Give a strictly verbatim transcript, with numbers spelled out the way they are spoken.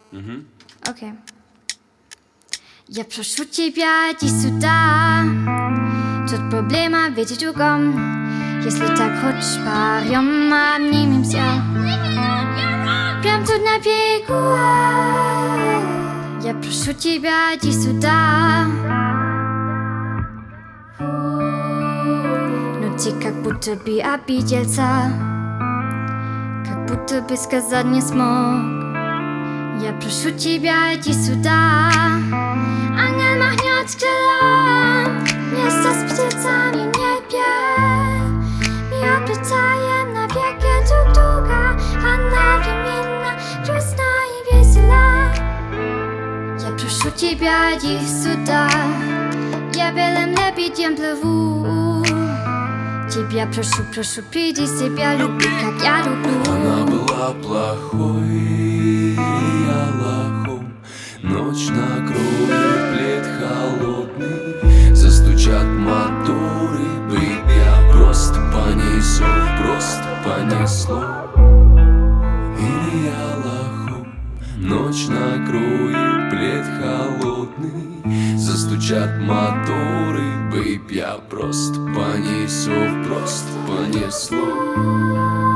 Угу. Окей. Я прошу тебя, иди сюда. Тут проблема, ведь другом. Если так хочешь, парем, обнимемся. Прям тут на берегу. Я прошу тебя, иди сюда. Но ты как будто бы обиделся, как будто бы сказать не смог. Я прошу тебя, иди сюда. Ангел махнет крылом, место с птицами в небе. Мы облетаем навеки друг друга, одновременно грустно и весело. Я прошу тебя, иди сюда. Я белым лебедем плыву. Тебя прошу, прошу, приди себя, люби, как я люблю. Она была плохой, я лохом. Ночь накроет плед холодный. Застучат моторы, бэйб, я просто понесу, просто понесло. Или я лохом. Ночь накроет плед холодный. Застучат моторы, бэйб, я просто понесу, просто понесло.